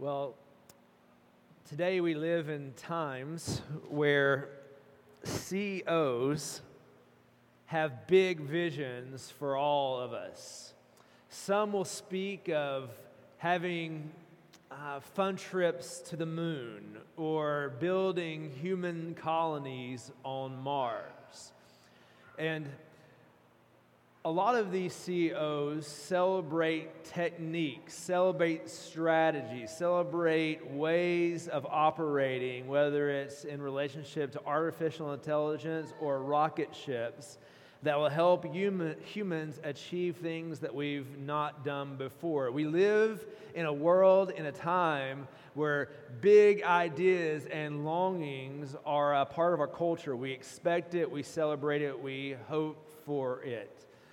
Well, today we live in times where CEOs have big visions for all of us. Some will speak of having fun trips to the moon or building human colonies on Mars. And a lot of these CEOs celebrate techniques, celebrate strategies, celebrate ways of operating, whether it's in relationship to artificial intelligence or rocket ships, that will help humans achieve things that we've not done before. We live in a world, in a time where big ideas and longings are a part of our culture. We expect it, we celebrate it, we hope for it.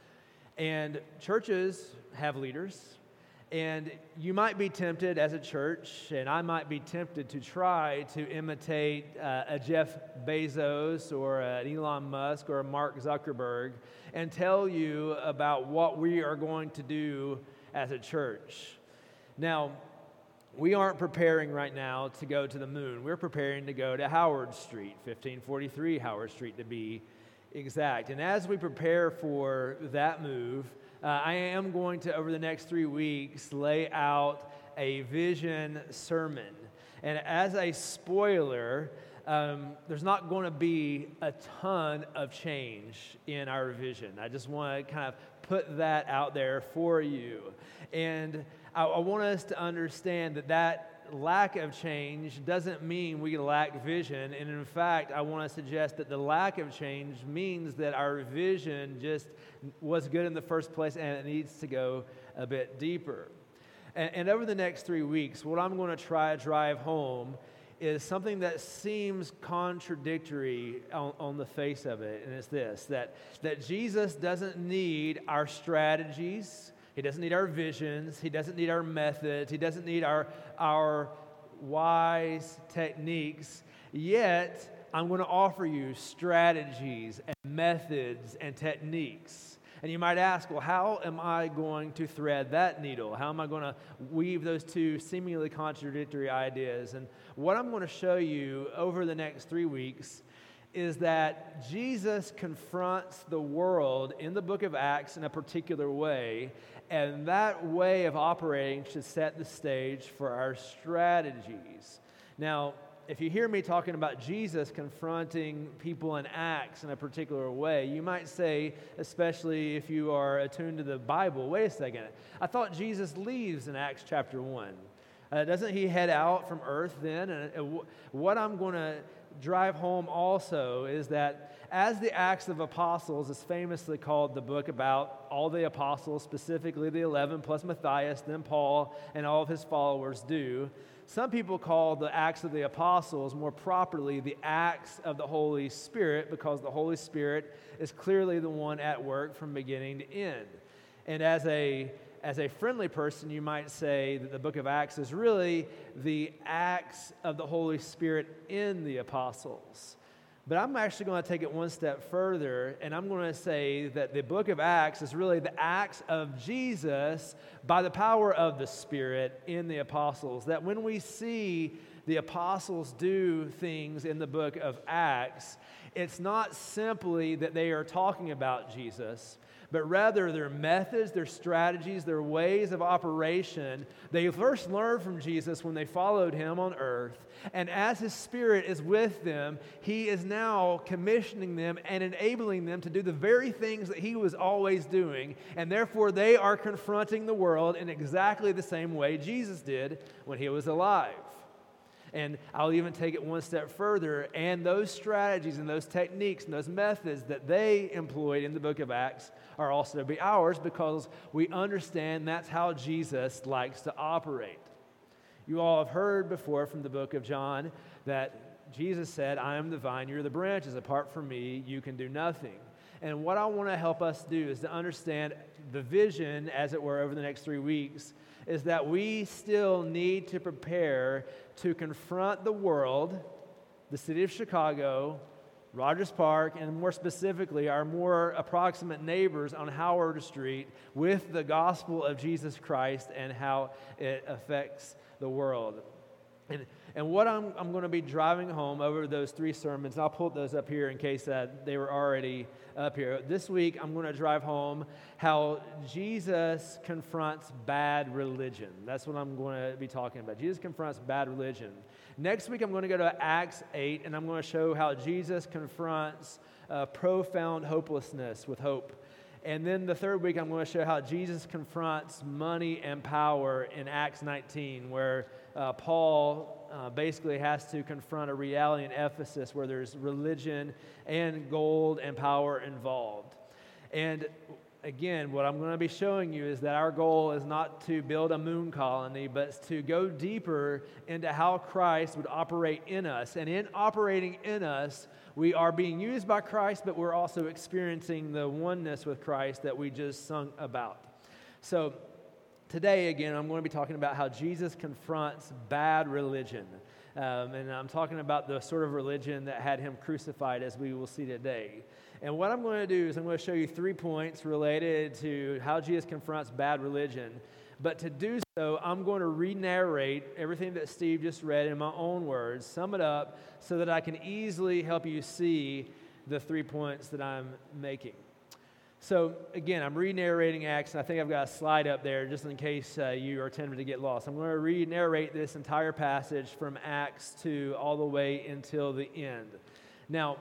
And churches have leaders, and you might be tempted as a church, and I might be tempted to try to imitate a Jeff Bezos or an Elon Musk or a Mark Zuckerberg and tell you about what we are going to do as a church. Now, we aren't preparing right now to go to the moon. We're preparing to go to Howard Street, 1543 Howard Street to be exact. And as we prepare for that move, I am going to, over the next 3 weeks, lay out a vision sermon. And as a spoiler, there's not going to be a ton of change in our vision. I just want to kind of put that out there for you. And I want us to understand that lack of change doesn't mean we lack vision, and in fact, I want to suggest that the lack of change means that our vision just was good in the first place and it needs to go a bit deeper. And over the next 3 weeks, what I'm going to try to drive home is something that seems contradictory on the face of it, and it's this, that Jesus doesn't need our strategies. He doesn't need our visions. He doesn't need our methods. He doesn't need our wise techniques. Yet, I'm going to offer you strategies and methods and techniques. And you might ask, well, how am I going to thread that needle? How am I going to weave those two seemingly contradictory ideas? And what I'm going to show you over the next 3 weeks is that Jesus confronts the world in the book of Acts in a particular way, and that way of operating should set the stage for our strategies. Now, if you hear me talking about Jesus confronting people in Acts in a particular way, you might say, especially if you are attuned to the Bible, wait a second, I thought Jesus leaves in Acts chapter 1. Doesn't he head out from earth then? And what I'm going to drive home also is that as the Acts of Apostles is famously called the book about all the apostles, specifically the 11 plus Matthias, then Paul, and all of his followers do, some people call the Acts of the Apostles more properly the Acts of the Holy Spirit, because the Holy Spirit is clearly the one at work from beginning to end. And as a friendly person, you might say that the book of Acts is really the acts of the Holy Spirit in the apostles. But I'm actually going to take it one step further, and I'm going to say that the book of Acts is really the acts of Jesus by the power of the Spirit in the apostles. That when we see the apostles do things in the book of Acts, it's not simply that they are talking about Jesus, but rather their methods, their strategies, their ways of operation, they first learned from Jesus when they followed him on earth. And as his Spirit is with them, he is now commissioning them and enabling them to do the very things that he was always doing. And therefore, they are confronting the world in exactly the same way Jesus did when he was alive. And I'll even take it one step further, and those strategies and those techniques and those methods that they employed in the book of Acts are also to be ours, because we understand that's how Jesus likes to operate. You all have heard before from the book of John that Jesus said, I am the vine, you're the branches. Apart from me, you can do nothing. And what I want to help us do is to understand the vision, as it were, over the next 3 weeks, is that we still need to prepare to confront the world, the city of Chicago, Rogers Park, and more specifically, our more approximate neighbors on Howard Street with the gospel of Jesus Christ and how it affects the world. And what I'm going to be driving home over those 3 sermons, and I'll pull those up here in case they were already up here. This week, I'm going to drive home how Jesus confronts bad religion. That's what I'm going to be talking about. Jesus confronts bad religion. Next week, I'm going to go to Acts 8, and I'm going to show how Jesus confronts profound hopelessness with hope. And then the third week, I'm going to show how Jesus confronts money and power in Acts 19, where Paul basically has to confront a reality in Ephesus where there's religion and gold and power involved. And again, what I'm going to be showing you is that our goal is not to build a moon colony, but it's to go deeper into how Christ would operate in us. And in operating in us, we are being used by Christ, but we're also experiencing the oneness with Christ that we just sung about. So today, again, I'm going to be talking about how Jesus confronts bad religion. And I'm talking about the sort of religion that had him crucified, as we will see today. And what I'm going to do is I'm going to show you 3 points related to how Jesus confronts bad religion. But to do so, I'm going to re-narrate everything that Steve just read in my own words, sum it up, so that I can easily help you see the 3 points that I'm making. So again, I'm re-narrating Acts, and I think I've got a slide up there just in case you are tempted to get lost. I'm going to re-narrate this entire passage from Acts 2 all the way until the end. Now,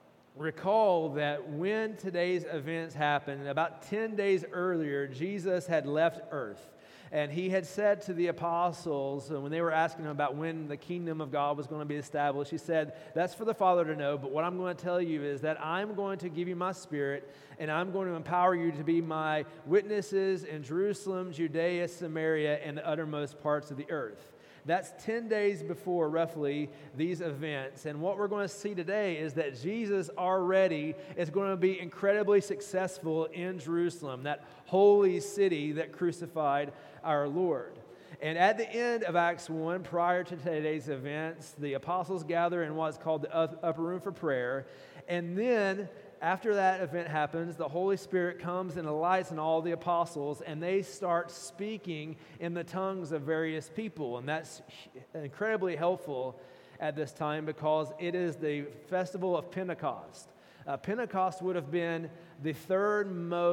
recall that when today's events happened, about 10 days earlier, Jesus had left earth. And he had said to the apostles, when they were asking him about when the kingdom of God was going to be established, he said, that's for the Father to know, but what I'm going to tell you is that I'm going to give you my Spirit, and I'm going to empower you to be my witnesses in Jerusalem, Judea, Samaria, and the uttermost parts of the earth. That's 10 days before, roughly, these events. And what we're going to see today is that Jesus already is going to be incredibly successful in Jerusalem, that holy city that crucified our Lord. And at the end of Acts 1, prior to today's events, the apostles gather in what's called the upper room for prayer. And then, after that event happens, the Holy Spirit comes and alights on all the apostles, and they start speaking in the tongues of various people. And that's incredibly helpful at this time because it is the festival of Pentecost. Pentecost would have been the third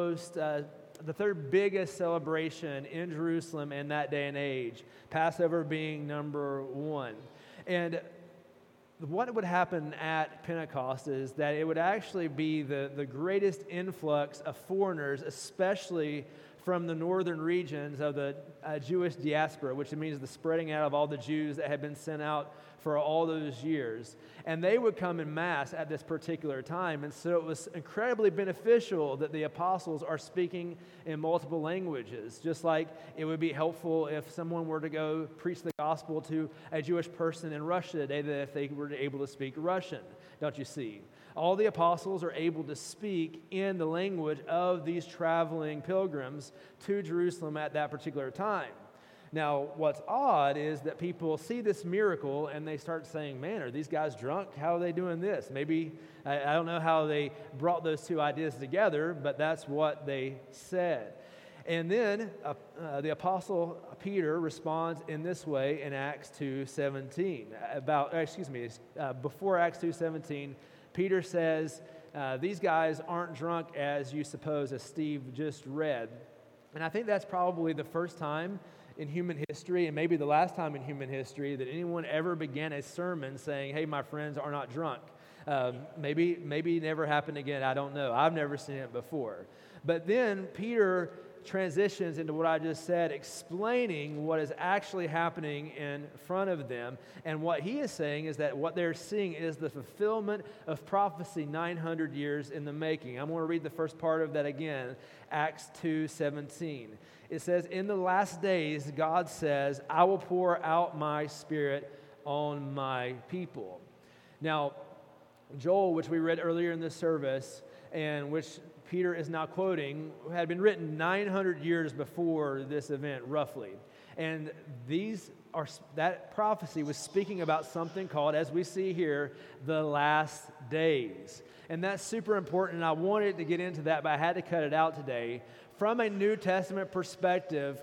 biggest celebration in Jerusalem in that day and age, Passover being number 1. And what would happen at Pentecost is that it would actually be the greatest influx of foreigners, especially from the northern regions of the Jewish diaspora, which means the spreading out of all the Jews that had been sent out for all those years. And they would come in mass at this particular time. And so it was incredibly beneficial that the apostles are speaking in multiple languages, just like it would be helpful if someone were to go preach the gospel to a Jewish person in Russia today, that if they were able to speak Russian, don't you see? All the apostles are able to speak in the language of these traveling pilgrims to Jerusalem at that particular time. Now, what's odd is that people see this miracle and they start saying, man, are these guys drunk? How are they doing this? Maybe, I don't know how they brought those two ideas together, but that's what they said. And then the apostle Peter responds in this way in Acts 2:17. Before Acts 2:17, Peter says, these guys aren't drunk as you suppose, as Steve just read. And I think that's probably the first time in human history, and maybe the last time in human history, that anyone ever began a sermon saying, hey, my friends are not drunk. Maybe it never happened again. I don't know. I've never seen it before. But then Peter transitions into what I just said, explaining what is actually happening in front of them. And what he is saying is that what they're seeing is the fulfillment of prophecy 900 years in the making. I'm going to read the first part of that again, Acts 2:17. It says, in the last days, God says, I will pour out my Spirit on my people. Now, Joel, which we read earlier in this service, and which Peter is now quoting, had been written 900 years before this event, roughly. And that prophecy was speaking about something called, as we see here, the last days. And that's super important, and I wanted to get into that, but I had to cut it out today. From a New Testament perspective,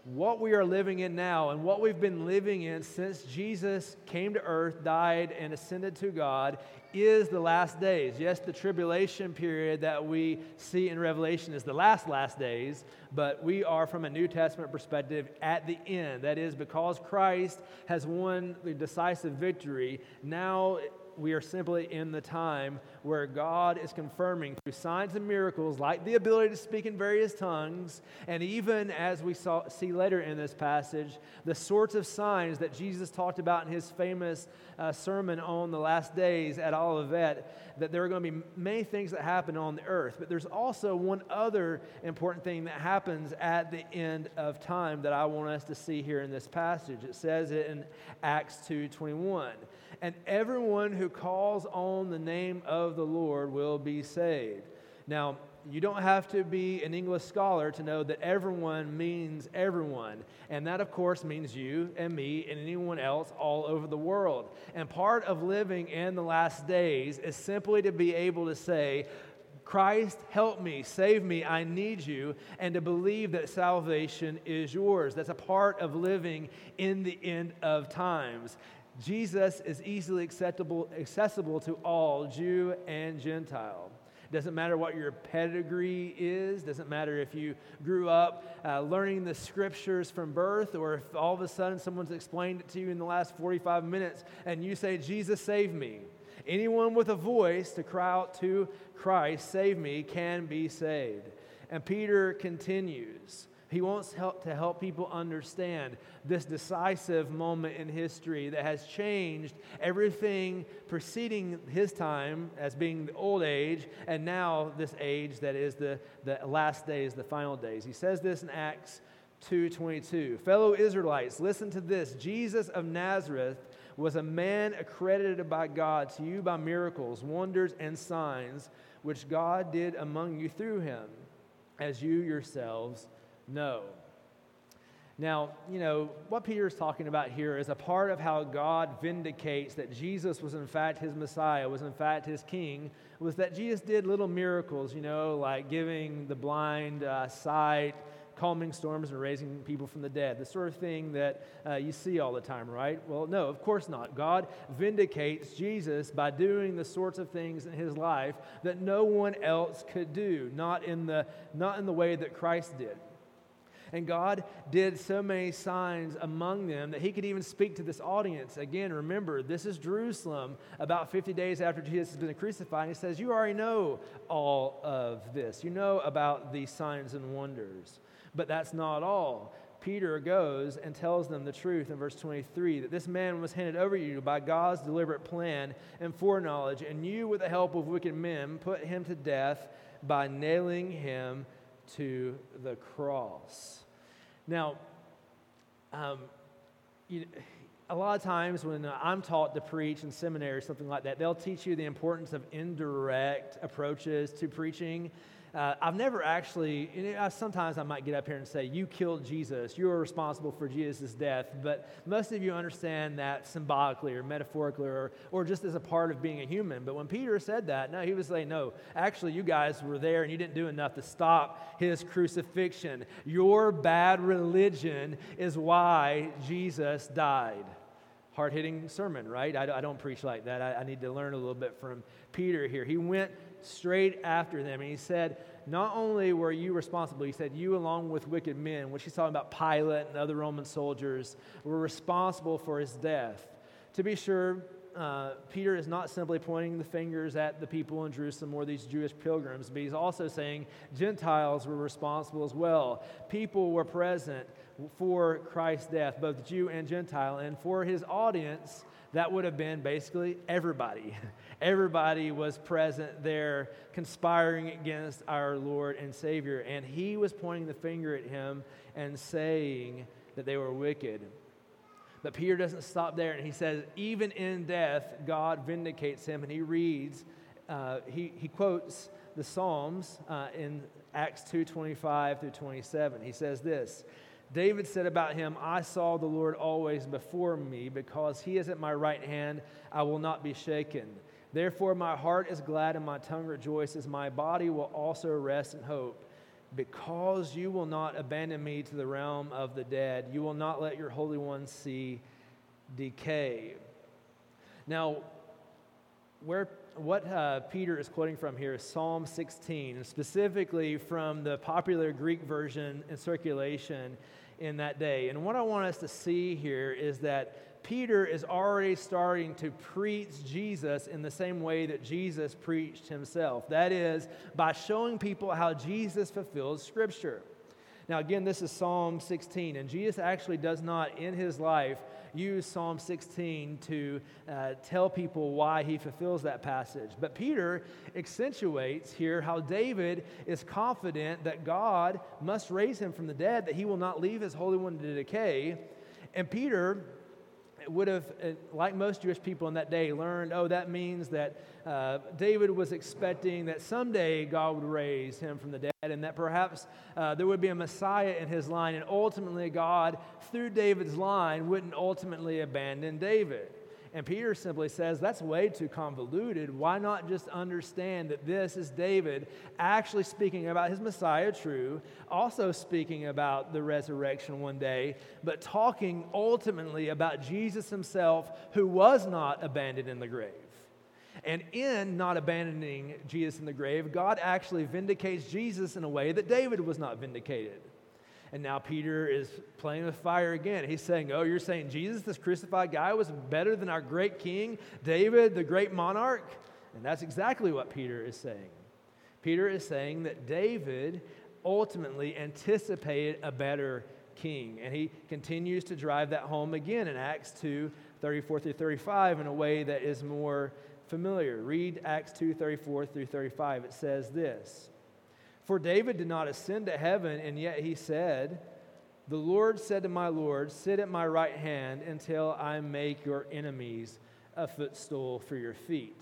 what we are living in now and what we've been living in since Jesus came to earth, died, and ascended to God is the last days. Yes, the tribulation period that we see in Revelation is the last days, but we are, from a New Testament perspective, at the end. That is, because Christ has won the decisive victory, now we are simply in the time where God is confirming through signs and miracles, like the ability to speak in various tongues, and even as we see later in this passage, the sorts of signs that Jesus talked about in his famous sermon on the last days at Olivet, that there are going to be many things that happen on the earth. But there's also one other important thing that happens at the end of time that I want us to see here in this passage. It says it in Acts 2:21. And everyone who calls on the name of the Lord will be saved. Now, you don't have to be an English scholar to know that everyone means everyone. And that, of course, means you and me and anyone else all over the world. And part of living in the last days is simply to be able to say, Christ, help me, save me, I need you, and to believe that salvation is yours. That's a part of living in the end of times. Jesus is easily accessible to all, Jew and Gentile. Doesn't matter what your pedigree is. Doesn't matter if you grew up learning the scriptures from birth, or if all of a sudden someone's explained it to you in the last 45 minutes and you say, Jesus, save me. Anyone with a voice to cry out to Christ, save me, can be saved. And Peter continues. He wants to help people understand this decisive moment in history that has changed everything preceding his time as being the old age, and now this age that is the last days, the final days. He says this in Acts 2:22. Fellow Israelites, listen to this. Jesus of Nazareth was a man accredited by God to you by miracles, wonders, and signs, which God did among you through him, as you yourselves know. Now, what Peter is talking about here is a part of how God vindicates that Jesus was in fact his Messiah, was in fact his king, was that Jesus did little miracles, like giving the blind sight, calming storms, and raising people from the dead. The sort of thing that you see all the time, right? Well, no, of course not. God vindicates Jesus by doing the sorts of things in his life that no one else could do, not in the way that Christ did. And God did so many signs among them that he could even speak to this audience. Again, remember, this is Jerusalem about 50 days after Jesus has been crucified. And he says, you already know all of this. You know about these signs and wonders. But that's not all. Peter goes and tells them the truth in verse 23, that this man was handed over to you by God's deliberate plan and foreknowledge, and you, with the help of wicked men, put him to death by nailing him to the cross. Now, a lot of times when I'm taught to preach in seminary or something like that, they'll teach you the importance of indirect approaches to preaching. I've never actually, sometimes I might get up here and say, you killed Jesus, you are responsible for Jesus' death, but most of you understand that symbolically or metaphorically or just as a part of being a human. But when Peter said that, no, he was saying, no, actually you guys were there and you didn't do enough to stop his crucifixion. Your bad religion is why Jesus died. Hard-hitting sermon, right? I don't preach like that. I need to learn a little bit from Peter here. He went straight after them, and he said, not only were you responsible, he said, you along with wicked men, which he's talking about Pilate and other Roman soldiers, were responsible for his death. To be sure, Peter is not simply pointing the fingers at the people in Jerusalem or these Jewish pilgrims, but he's also saying Gentiles were responsible as well. People were present for Christ's death, both Jew and Gentile, and for his audience, that would have been basically everybody. Everybody was present there conspiring against our Lord and Savior, and he was pointing the finger at him and saying that they were wicked. But Peter doesn't stop there, and he says, even in death, God vindicates him, and he reads, he quotes the Psalms in Acts 2:25 through 27. He says this, David said about him, I saw the Lord always before me, because he is at my right hand, I will not be shaken. Therefore my heart is glad and my tongue rejoices, my body will also rest in hope. because you will not abandon me to the realm of the dead. You will not let your Holy One see decay. Now, what Peter is quoting from here is Psalm 16, and specifically from the popular Greek version in circulation in that day. And what I want us to see here is that Peter is already starting to preach Jesus in the same way that Jesus preached himself. That is, by showing people how Jesus fulfills Scripture. Now, again, this is Psalm 16, and Jesus actually does not, in his life, use Psalm 16 to tell people why he fulfills that passage. But Peter accentuates here how David is confident that God must raise him from the dead, that he will not leave his Holy One to decay. And Peter would have, like most Jewish people in that day, learned, that means that David was expecting that someday God would raise him from the dead, and that perhaps there would be a Messiah in his line, and ultimately God, through David's line, wouldn't ultimately abandon David. And Peter simply says, that's way too convoluted. Why not just understand that this is David actually speaking about his Messiah, true, also speaking about the resurrection one day, but talking ultimately about Jesus himself, who was not abandoned in the grave. And in not abandoning Jesus in the grave, God actually vindicates Jesus in a way that David was not vindicated. And now Peter is playing with fire again. He's saying, you're saying Jesus, this crucified guy, was better than our great king, David, the great monarch? And that's exactly what Peter is saying. Peter is saying that David ultimately anticipated a better king. And he continues to drive that home again in Acts 2, 34 through 35 in a way that is more familiar. Read Acts 2, 34 through 35. It says this: "For David did not ascend to heaven, and yet he said, 'The Lord said to my Lord, sit at my right hand until I make your enemies a footstool for your feet.'"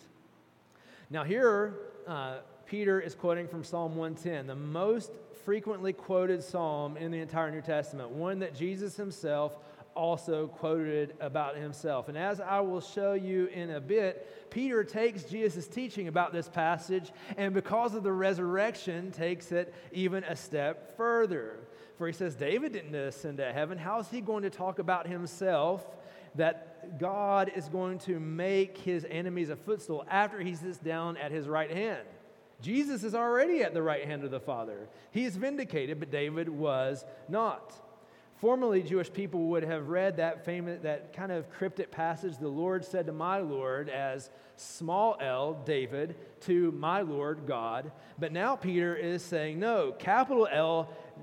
Now here, Peter is quoting from Psalm 110, the most frequently quoted psalm in the entire New Testament, one that Jesus himself also quoted about himself. And as I will show you in a bit, Peter takes Jesus' teaching about this passage, and because of the resurrection, takes it even a step further. For he says, David didn't ascend to heaven. How is he going to talk about himself that God is going to make his enemies a footstool after he sits down at his right hand? Jesus is already at the right hand of the Father. He is vindicated, but David was not. Formerly, Jewish people would have read that kind of cryptic passage, "The Lord said to my Lord," as small l, David, to my Lord, God. But now Peter is saying, no, capital L,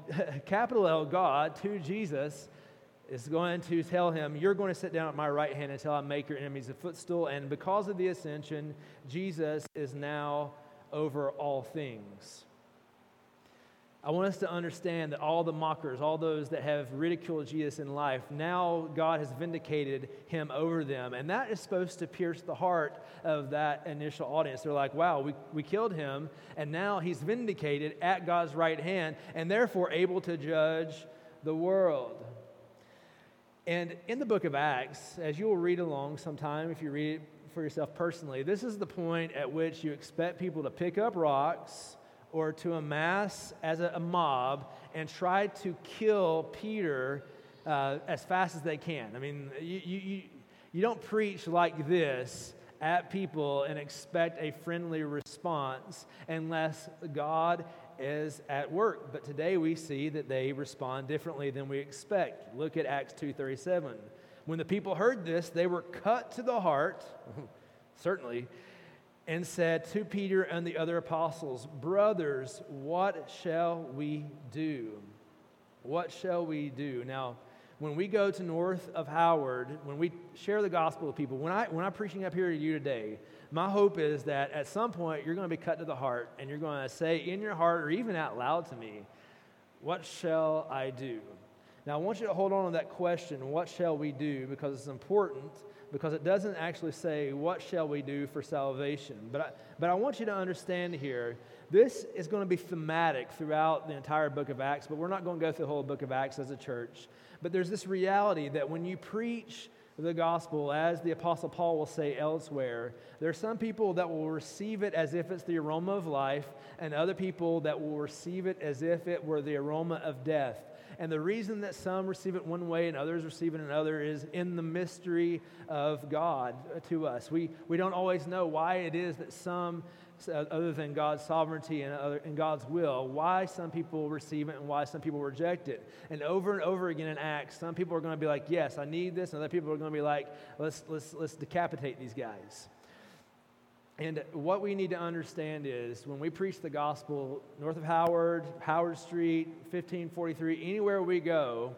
God, to Jesus, is going to tell him, you're going to sit down at my right hand until I make your enemies a footstool. And because of the ascension, Jesus is now over all things. I want us to understand that all the mockers, all those that have ridiculed Jesus in life, now God has vindicated him over them. And that is supposed to pierce the heart of that initial audience. They're like, wow, we killed him, and now he's vindicated at God's right hand, and therefore able to judge the world. And in the book of Acts, as you will read along sometime, if you read it for yourself personally, this is the point at which you expect people to pick up rocks or to amass as a mob and try to kill Peter as fast as they can. I mean, you don't preach like this at people and expect a friendly response unless God is at work. But today we see that they respond differently than we expect. Look at Acts 2:37. When the people heard this, they were cut to the heart, certainly, and said to Peter and the other apostles, "Brothers, what shall we do?" What shall we do? Now, when we go to north of Howard, when we share the gospel with people, when I'm preaching up here to you today, my hope is that at some point you're going to be cut to the heart and you're going to say in your heart or even out loud to me, "What shall I do?" Now, I want you to hold on to that question, what shall we do? Because it's important, because it doesn't actually say, what shall we do for salvation? But I want you to understand here, this is going to be thematic throughout the entire book of Acts, but we're not going to go through the whole book of Acts as a church. But there's this reality that when you preach the gospel, as the Apostle Paul will say elsewhere, there are some people that will receive it as if it's the aroma of life, and other people that will receive it as if it were the aroma of death. And the reason that some receive it one way and others receive it another is in the mystery of God to us. We don't always know why it is that some, other than God's sovereignty and God's will, why some people receive it and why some people reject it. And over again in Acts, some people are going to be like, yes, I need this, and other people are going to be like, let's decapitate these guys. And what we need to understand is when we preach the gospel, north of Howard Street, 1543, anywhere we go,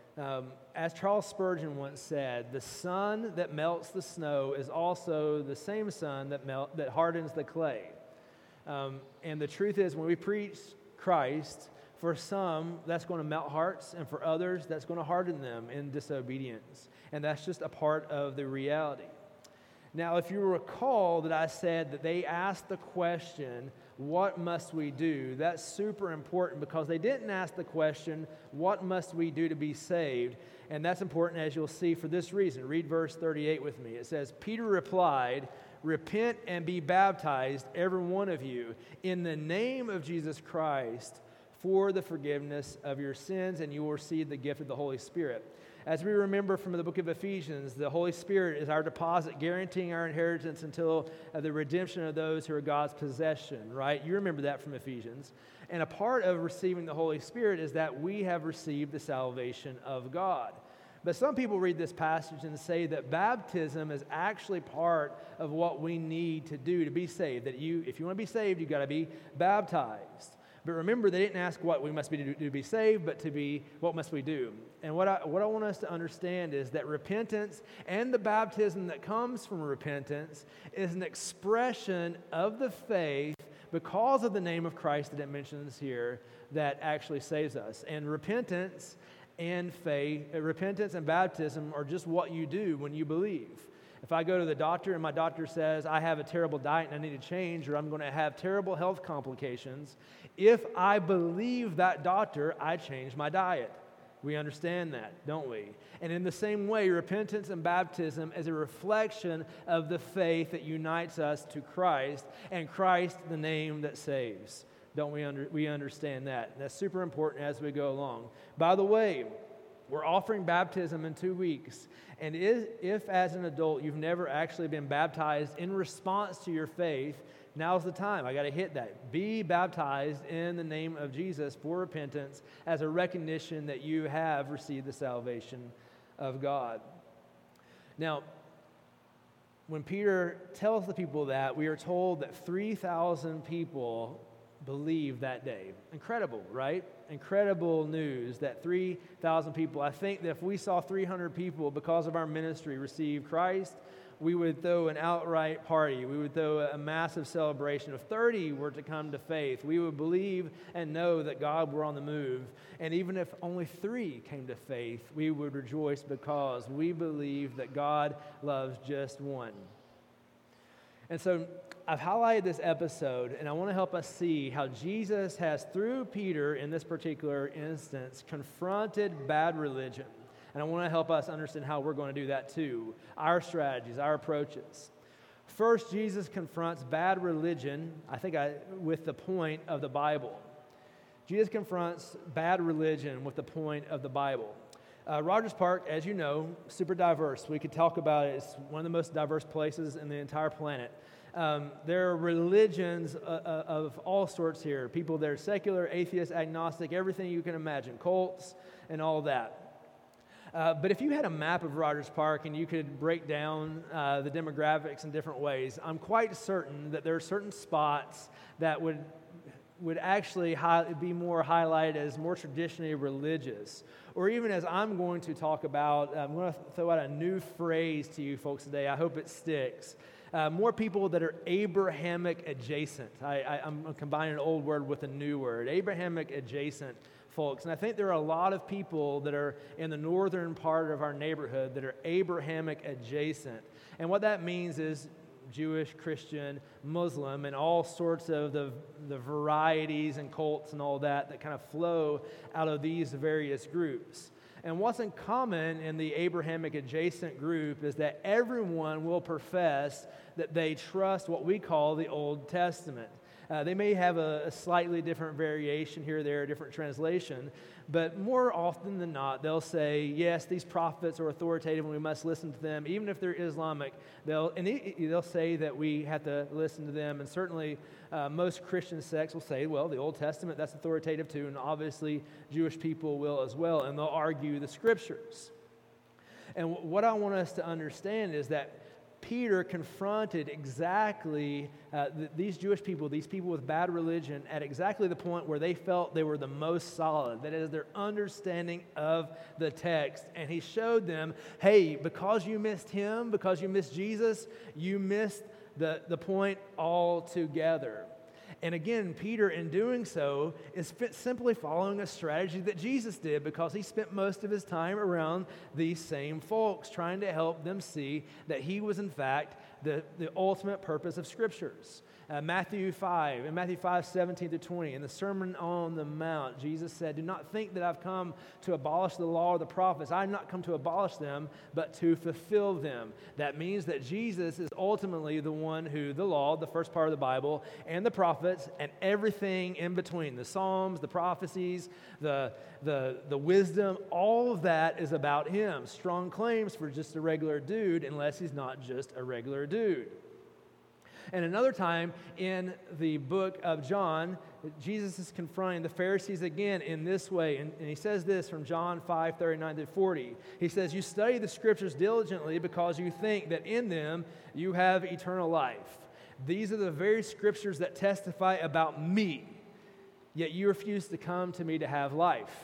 as Charles Spurgeon once said, the sun that melts the snow is also the same sun that hardens the clay. And the truth is, when we preach Christ, for some, that's going to melt hearts, and for others, that's going to harden them in disobedience. And that's just a part of the reality. Now, if you recall that I said that they asked the question, what must we do? That's super important because they didn't ask the question, what must we do to be saved? And that's important, as you'll see, for this reason. Read verse 38 with me. It says, Peter replied, repent and be baptized, every one of you, in the name of Jesus Christ for the forgiveness of your sins, and you will receive the gift of the Holy Spirit. As we remember from the book of Ephesians, the Holy Spirit is our deposit, guaranteeing our inheritance until the redemption of those who are God's possession, right? You remember that from Ephesians. And a part of receiving the Holy Spirit is that we have received the salvation of God. But some people read this passage and say that baptism is actually part of what we need to do to be saved. That if you want to be saved, you've got to be baptized. But remember, they didn't ask what we must do to be saved, but what must we do? And what I want us to understand is that repentance and the baptism that comes from repentance is an expression of the faith because of the name of Christ that it mentions here that actually saves us. And repentance and baptism are just what you do when you believe. If I go to the doctor and my doctor says I have a terrible diet and I need to change, or I'm going to have terrible health complications, if I believe that doctor, I change my diet. We understand that, don't we? And in the same way, repentance and baptism is a reflection of the faith that unites us to Christ, and Christ, the name that saves. Don't we understand that? And that's super important as we go along. By the way, we're offering baptism in 2 weeks. And if as an adult you've never actually been baptized in response to your faith, now's the time. I got to hit that. Be baptized in the name of Jesus for repentance as a recognition that you have received the salvation of God. Now, when Peter tells the people that, we are told that 3,000 people believed that day. Incredible, right? Incredible news that 3,000 people. I think that if we saw 300 people because of our ministry receive Christ, we would throw an outright party. We would throw a massive celebration. If 30 were to come to faith, we would believe and know that God were on the move. And even if only 3 came to faith, we would rejoice because we believe that God loves just one. And so I've highlighted this episode, and I want to help us see how Jesus has, through Peter in this particular instance, confronted bad religion. And I want to help us understand how we're going to do that too, our strategies, our approaches. First, Jesus confronts bad religion, with the point of the Bible. Jesus confronts bad religion with the point of the Bible. Rogers Park, as you know, super diverse. We could talk about it. It's one of the most diverse places in the entire planet. There are religions of all sorts here. People that are secular, atheist, agnostic, everything you can imagine, cults and all that. But if you had a map of Rogers Park and you could break down the demographics in different ways, I'm quite certain that there are certain spots that would actually be more highlighted as more traditionally religious. Or even as I'm going to talk about, I'm going to throw out a new phrase to you folks today. I hope it sticks. More people that are Abrahamic adjacent. I'm combining an old word with a new word. Abrahamic adjacent folks. And I think there are a lot of people that are in the northern part of our neighborhood that are Abrahamic adjacent. And what that means is Jewish, Christian, Muslim, and all sorts of the varieties and cults and all that kind of flow out of these various groups. And what's in common in the Abrahamic adjacent group is that everyone will profess that they trust what we call the Old Testament. They may have a slightly different variation here or there, a different translation, but more often than not, they'll say, yes, these prophets are authoritative and we must listen to them. Even if they're Islamic, they'll say that we have to listen to them. And certainly most Christian sects will say, well, the Old Testament, that's authoritative too, and obviously Jewish people will as well, and they'll argue the Scriptures. And what I want us to understand is that Peter confronted exactly these Jewish people, these people with bad religion, at exactly the point where they felt they were the most solid, that is, their understanding of the text. And he showed them, hey, because you missed him, because you missed Jesus, you missed the point altogether. And again, Peter, in doing so, is simply following a strategy that Jesus did, because he spent most of his time around these same folks, trying to help them see that he was, in fact, the ultimate purpose of Scriptures. Matthew 5, 17 to 20, in the Sermon on the Mount, Jesus said, "Do not think that I've come to abolish the law or the prophets. I have not come to abolish them, but to fulfill them." That means that Jesus is ultimately the one who the law, the first part of the Bible, and the prophets, and everything in between, the Psalms, the prophecies, the wisdom, all of that is about him. Strong claims for just a regular dude, unless he's not just a regular dude. And another time in the book of John, Jesus is confronting the Pharisees again in this way. And he says this from John 5, 39 to 40. He says, "You study the Scriptures diligently because you think that in them you have eternal life. These are the very Scriptures that testify about me, yet you refuse to come to me to have life."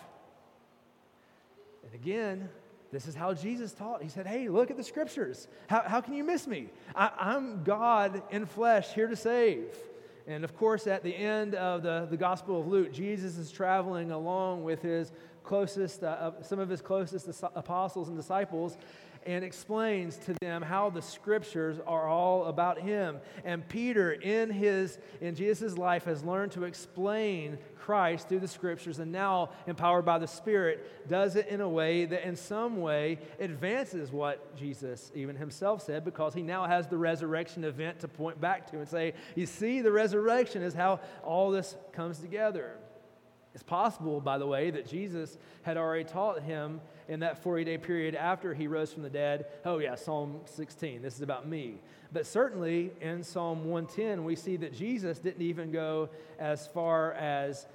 And again, this is how Jesus taught. He said, hey, look at the Scriptures. How can you miss me? I'm God in flesh, here to save. And of course, at the end of the Gospel of Luke, Jesus is traveling along with his closest, some of his closest apostles and disciples, and explains to them how the Scriptures are all about him. And Peter, in Jesus' life, has learned to explain Christ through the Scriptures, and now, empowered by the Spirit, does it in a way that in some way advances what Jesus even himself said, because he now has the resurrection event to point back to and say, you see, the resurrection is how all this comes together. It's possible, by the way, that Jesus had already taught him in that 40-day period after he rose from the dead. Oh yeah, Psalm 16, this is about me. But certainly in Psalm 110, we see that Jesus didn't even go as far as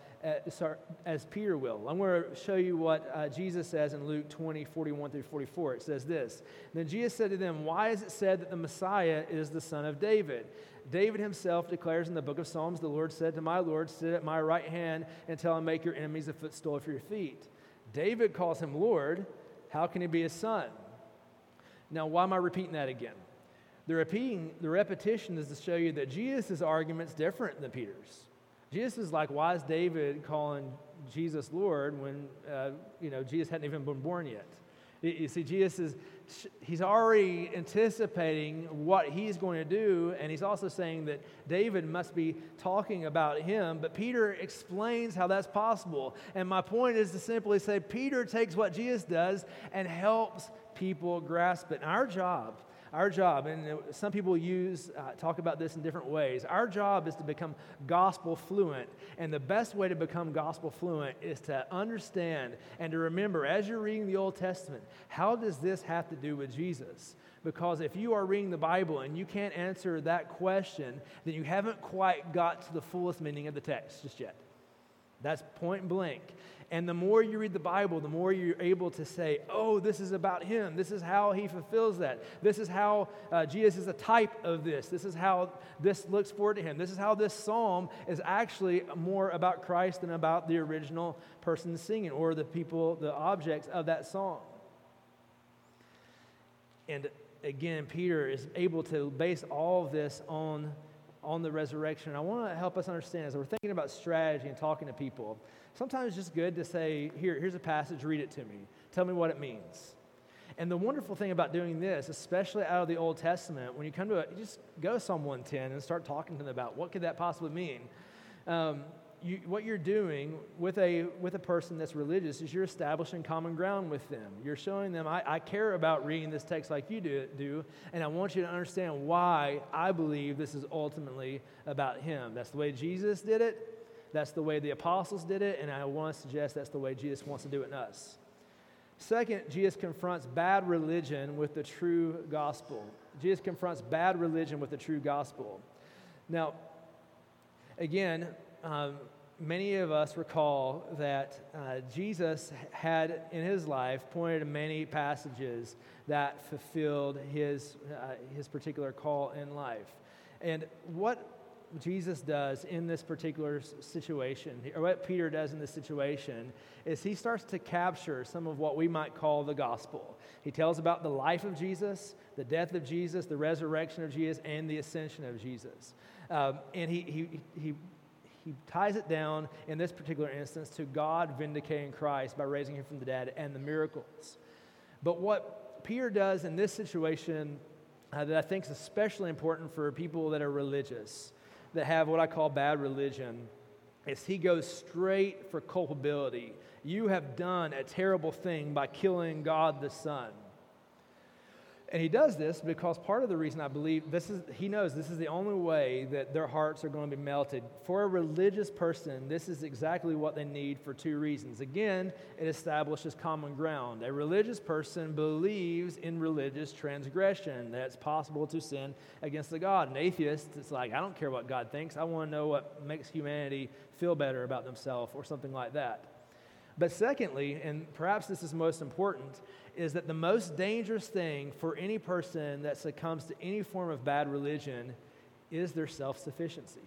Peter will. I'm going to show you what Jesus says in Luke 20, 41 through 44. It says this, "Then Jesus said to them, 'Why is it said that the Messiah is the son of David? David himself declares in the book of Psalms, the Lord said to my Lord, sit at my right hand until I make your enemies a footstool for your feet. David calls him Lord. How can he be his son?'" Now, why am I repeating that again? The repetition is to show you that Jesus' argument's different than Peter's. Jesus is like, why is David calling Jesus Lord when, Jesus hadn't even been born yet? You see, he's already anticipating what he's going to do, and he's also saying that David must be talking about him, but Peter explains how that's possible. And my point is to simply say, Peter takes what Jesus does and helps people grasp it. And our job, and some people talk about this in different ways, our job is to become gospel fluent. And the best way to become gospel fluent is to understand and to remember, as you're reading the Old Testament, how does this have to do with Jesus? Because if you are reading the Bible and you can't answer that question, then you haven't quite got to the fullest meaning of the text just yet. That's point blank. And the more you read the Bible, the more you're able to say, oh, this is about him. This is how he fulfills that. This is how Jesus is a type of this. This is how this looks forward to him. This is how this psalm is actually more about Christ than about the original person singing or the people, the objects of that song. And again, Peter is able to base all of this on the resurrection. I want to help us understand, as we're thinking about strategy and talking to people, sometimes it's just good to say, here's a passage, read it to me. Tell me what it means. And the wonderful thing about doing this, especially out of the Old Testament, when you come to it, you just go to Psalm 110 and start talking to them about what could that possibly mean. what you're doing with a person that's religious is you're establishing common ground with them. You're showing them, I care about reading this text like you do, and I want you to understand why I believe this is ultimately about him. That's the way Jesus did it. That's the way the apostles did it, and I want to suggest that's the way Jesus wants to do it in us. Second, Jesus confronts bad religion with the true gospel. Jesus confronts bad religion with the true gospel. Now, again, many of us recall that Jesus had in his life pointed to many passages that fulfilled his particular call in life. And what Jesus does in this particular situation, or what Peter does in this situation, is he starts to capture some of what we might call the gospel. He tells about the life of Jesus, the death of Jesus, the resurrection of Jesus, and the ascension of Jesus. And he ties it down in this particular instance to God vindicating Christ by raising him from the dead and the miracles. But what Peter does in this situation that I think is especially important for people that are religious, that have what I call bad religion, is he goes straight for culpability. You have done a terrible thing by killing God the Son. And he does this because part of the reason I believe he knows this is the only way that their hearts are going to be melted. For a religious person, this is exactly what they need for two reasons. Again, it establishes common ground. A religious person believes in religious transgression, that it's possible to sin against the God. An atheist, it's like, I don't care what God thinks. I want to know what makes humanity feel better about themselves or something like that. But secondly, and perhaps this is most important, is that the most dangerous thing for any person that succumbs to any form of bad religion is their self-sufficiency.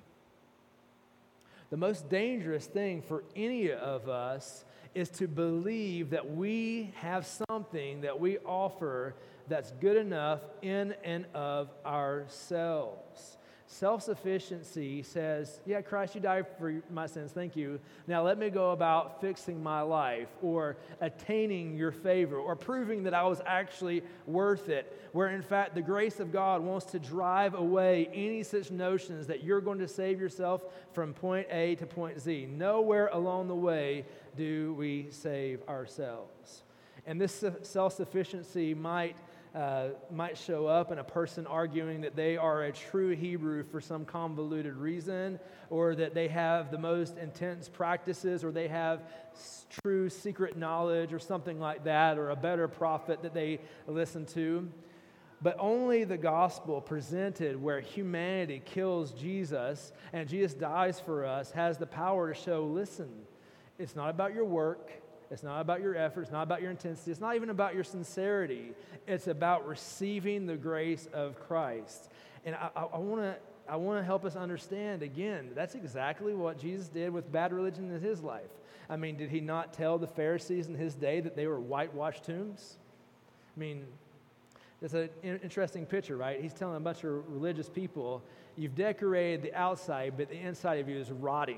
The most dangerous thing for any of us is to believe that we have something that we offer that's good enough in and of ourselves. Self-sufficiency says, yeah, Christ, you died for my sins, thank you. Now let me go about fixing my life or attaining your favor or proving that I was actually worth it, where in fact the grace of God wants to drive away any such notions that you're going to save yourself from point A to point Z. Nowhere along the way do we save ourselves. And this self-sufficiency might show up in a person arguing that they are a true Hebrew for some convoluted reason, or that they have the most intense practices, or they have true secret knowledge or something like that, or a better prophet that they listen to. But only the gospel presented where humanity kills Jesus and Jesus dies for us has the power to show, listen, it's not about your work. It's not about your effort. It's not about your intensity. It's not even about your sincerity. It's about receiving the grace of Christ. And I want to help us understand, again, that's exactly what Jesus did with bad religion in his life. I mean, did he not tell the Pharisees in his day that they were whitewashed tombs? I mean, it's an interesting picture, right? He's telling a bunch of religious people, you've decorated the outside, but the inside of you is rotting.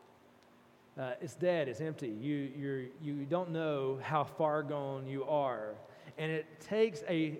It's dead, it's empty. You don't know how far gone you are. And it takes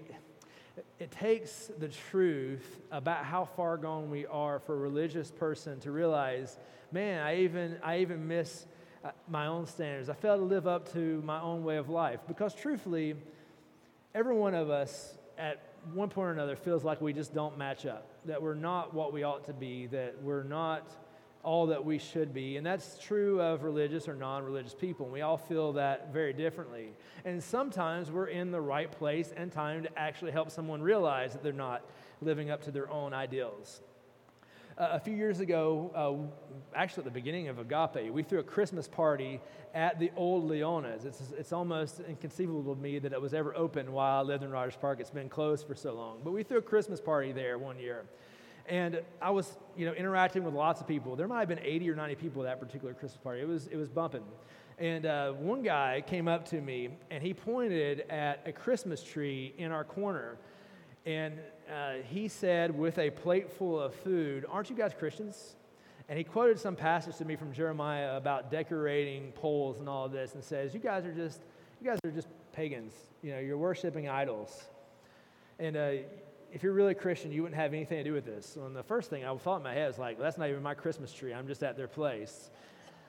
the truth about how far gone we are for a religious person to realize, man, I even miss my own standards. I fail to live up to my own way of life. Because truthfully, every one of us at one point or another feels like we just don't match up, that we're not what we ought to be, that we're not all that we should be. And that's true of religious or non-religious people. And we all feel that very differently. And sometimes we're in the right place and time to actually help someone realize that they're not living up to their own ideals. A few years ago, actually at the beginning of Agape, we threw a Christmas party at the old Leona's. It's almost inconceivable to me that it was ever open while I lived in Rogers Park. It's been closed for so long. But we threw a Christmas party there one year. And I was, interacting with lots of people. There might have been 80 or 90 people at that particular Christmas party. It was bumping. And one guy came up to me, and he pointed at a Christmas tree in our corner. And he said, with a plate full of food, "Aren't you guys Christians?" And he quoted some passage to me from Jeremiah about decorating poles and all of this, and says, you guys are just pagans. You're worshiping idols. And if you're really Christian, you wouldn't have anything to do with this. So the first thing I thought in my head was like, well, that's not even my Christmas tree. I'm just at their place.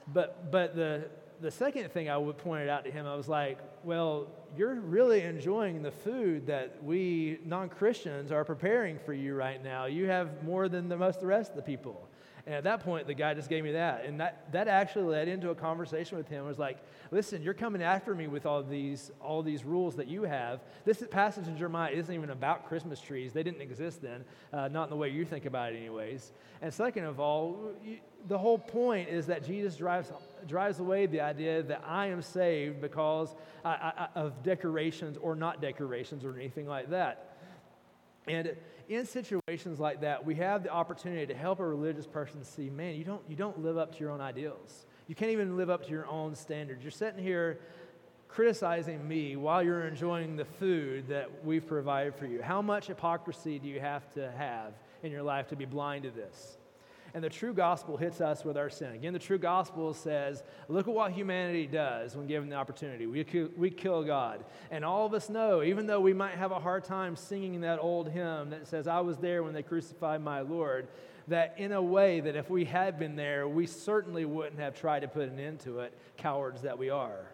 But the second thing I would point out to him, I was like, well, you're really enjoying the food that we non-Christians are preparing for you right now. You have more than most of the rest of the people. And at that point, the guy just gave me that. And that actually led into a conversation with him. It was like, listen, you're coming after me with all these rules that you have. This passage in Jeremiah isn't even about Christmas trees. They didn't exist then, not in the way you think about it anyways. And second of all, the whole point is that Jesus drives away the idea that I am saved because of decorations or not decorations or anything like that. And in situations like that, we have the opportunity to help a religious person see, man, you don't live up to your own ideals. You can't even live up to your own standards. You're sitting here criticizing me while you're enjoying the food that we've provided for you. How much hypocrisy do you have in your life to be blind to this? And the true gospel hits us with our sin. Again, the true gospel says, look at what humanity does when given the opportunity. We kill God. And all of us know, even though we might have a hard time singing that old hymn that says, I was there when they crucified my Lord, that in a way that if we had been there, we certainly wouldn't have tried to put an end to it, cowards that we are.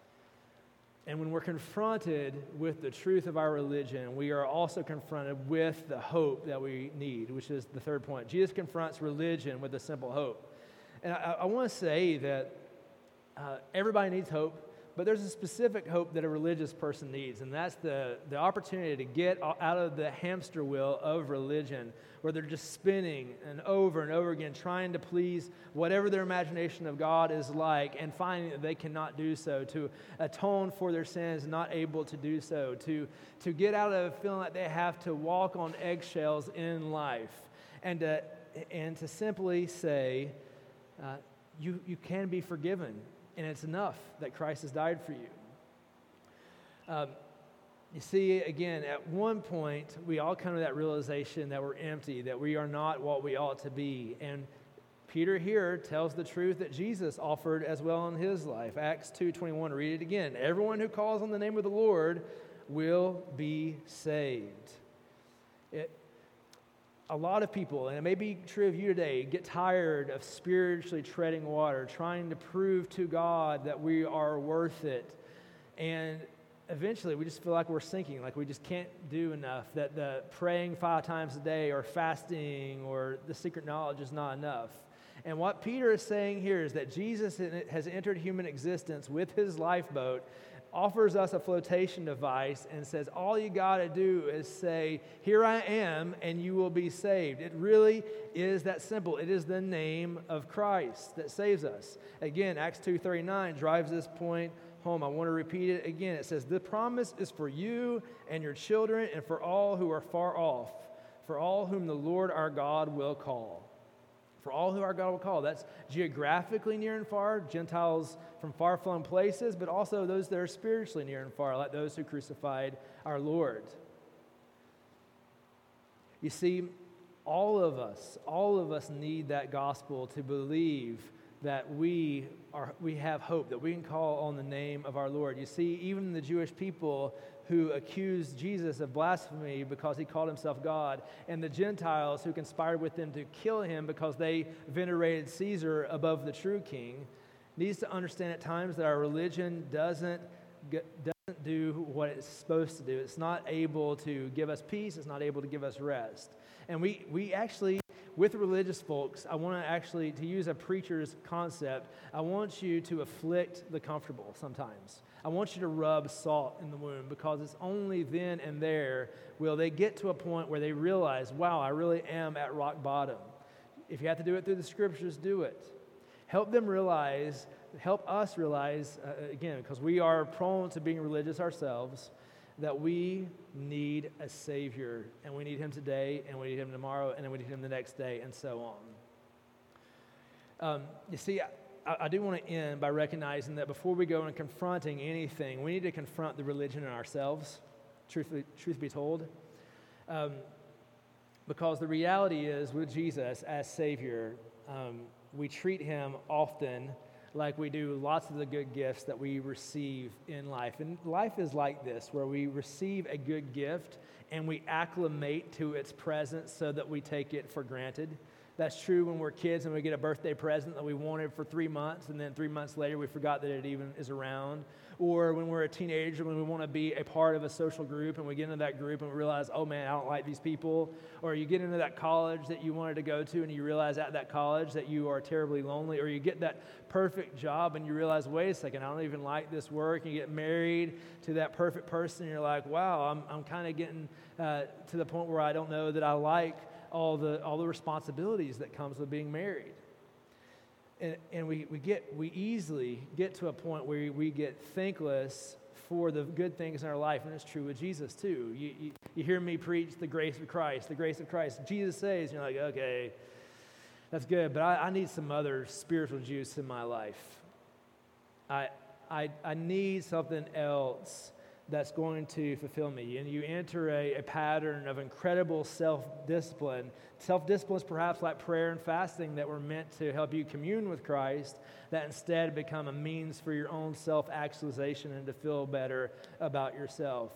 And when we're confronted with the truth of our religion, we are also confronted with the hope that we need, which is the third point. Jesus confronts religion with a simple hope. And I want to say that everybody needs hope, but there's a specific hope that a religious person needs, and that's the opportunity to get out of the hamster wheel of religion, where they're just spinning and over again, trying to please whatever their imagination of God is like, and finding that they cannot do so, to atone for their sins, not able to do so, to get out of feeling like they have to walk on eggshells in life, and to simply say, you can be forgiven. And it's enough that Christ has died for you. You see, again, at one point, we all come to that realization that we're empty, that we are not what we ought to be. And Peter here tells the truth that Jesus offered as well in his life. Acts 2:21, read it again. Everyone who calls on the name of the Lord will be saved. A lot of people, and it may be true of you today, get tired of spiritually treading water, trying to prove to God that we are worth it. And eventually we just feel like we're sinking, like we just can't do enough, that the praying 5 times a day or fasting or the secret knowledge is not enough. And what Peter is saying here is that Jesus has entered human existence with his lifeboat, offers us a flotation device, and says, all you got to do is say, here I am, and you will be saved. It really is that simple. It is the name of Christ that saves us. Again, Acts 2:39 drives this point home. I want to repeat it again. It says, the promise is for you and your children and for all who are far off, for all whom the Lord our God will call. For all who our God will call. That's geographically near and far, Gentiles from far-flung places, but also those that are spiritually near and far, like those who crucified our Lord. You see, all of us need that gospel to believe that we have hope, that we can call on the name of our Lord. You see, even the Jewish people who accused Jesus of blasphemy because he called himself God, and the Gentiles who conspired with them to kill him because they venerated Caesar above the true king, needs to understand at times that our religion doesn't do what it's supposed to do. It's not able to give us peace. It's not able to give us rest. And we actually, with religious folks, I want to use a preacher's concept, I want you to afflict the comfortable sometimes. I want you to rub salt in the wound, because it's only then and there will they get to a point where they realize, wow, I really am at rock bottom. If you have to do it through the scriptures, do it. Help us realize, again, because we are prone to being religious ourselves, that we need a Savior, and we need him today, and we need him tomorrow, and then we need him the next day, and so on. You see, I do want to end by recognizing that before we go into confronting anything, we need to confront the religion in ourselves, truth be told. Because the reality is, with Jesus as Savior, we treat him often like we do lots of the good gifts that we receive in life. And life is like this, where we receive a good gift and we acclimate to its presence so that we take it for granted. That's true when we're kids and we get a birthday present that we wanted for 3 months, and then 3 months later we forgot that it even is around. Or when we're a teenager, when we want to be a part of a social group and we get into that group and we realize, oh man, I don't like these people. Or you get into that college that you wanted to go to and you realize at that college that you are terribly lonely. Or you get that perfect job and you realize, wait a second, I don't even like this work. And you get married to that perfect person and you're like, wow, I'm kind of getting to the point where I don't know that I like all the responsibilities that comes with being married. And we easily get to a point where we get thankless for the good things in our life, and it's true with Jesus too. You hear me preach the grace of Christ, the grace of Christ. Jesus saves, and you're like, okay, that's good, but I need some other spiritual juice in my life. I need something else that's going to fulfill me. And you enter a pattern of incredible self-discipline. Self-discipline is perhaps like prayer and fasting that were meant to help you commune with Christ, that instead become a means for your own self-actualization and to feel better about yourself.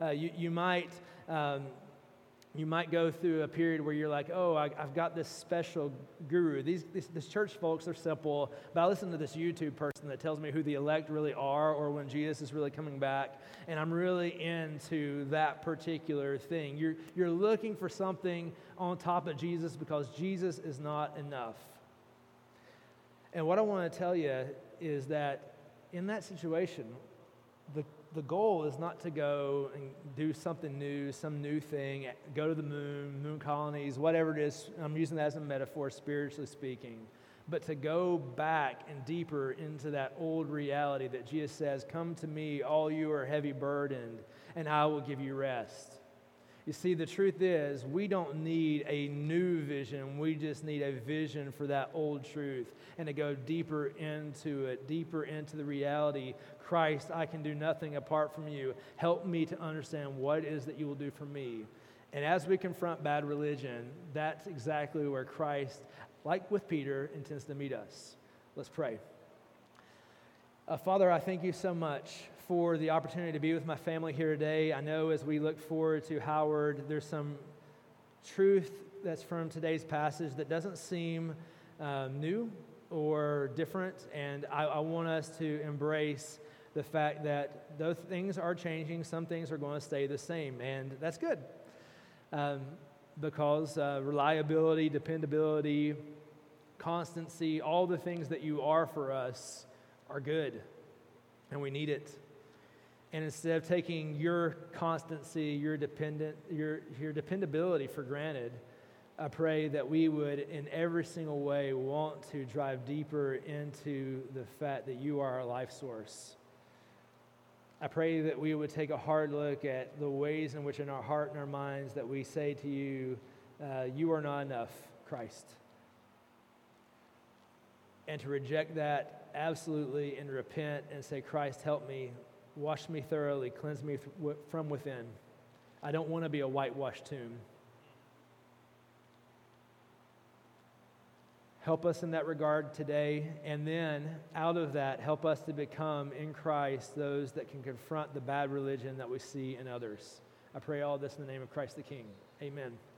You might go through a period where you're like, oh, I've got this special guru. These church folks are simple, but I listen to this YouTube person that tells me who the elect really are or when Jesus is really coming back, and I'm really into that particular thing. You're looking for something on top of Jesus because Jesus is not enough. And what I want to tell you is that in that situation, the goal is not to go and do something new, some new thing, go to the moon colonies, whatever it is. I'm using that as a metaphor, spiritually speaking. But to go back and deeper into that old reality that Jesus says, come to me, all you are heavy burdened, and I will give you rest. You see, the truth is, we don't need a new vision. We just need a vision for that old truth and to go deeper into it, deeper into the reality. Christ, I can do nothing apart from you. Help me to understand what it is that you will do for me. And as we confront bad religion, that's exactly where Christ, like with Peter, intends to meet us. Let's pray. Father, I thank you so much for the opportunity to be with my family here today. I know as we look forward to Howard, there's some truth that's from today's passage that doesn't seem new or different, and I want us to embrace the fact that those things are changing. Some things are going to stay the same, and that's good because reliability, dependability, constancy, all the things that you are for us are good, and we need it. And instead of taking your constancy, your dependability for granted, I pray that we would, in every single way, want to drive deeper into the fact that you are our life source. I pray that we would take a hard look at the ways in which in our heart and our minds that we say to you, you are not enough, Christ. And to reject that absolutely and repent and say, Christ, help me. Wash me thoroughly, cleanse me from within. I don't want to be a whitewashed tomb. Help us in that regard today, and then out of that, help us to become in Christ those that can confront the bad religion that we see in others. I pray all this in the name of Christ the King. Amen.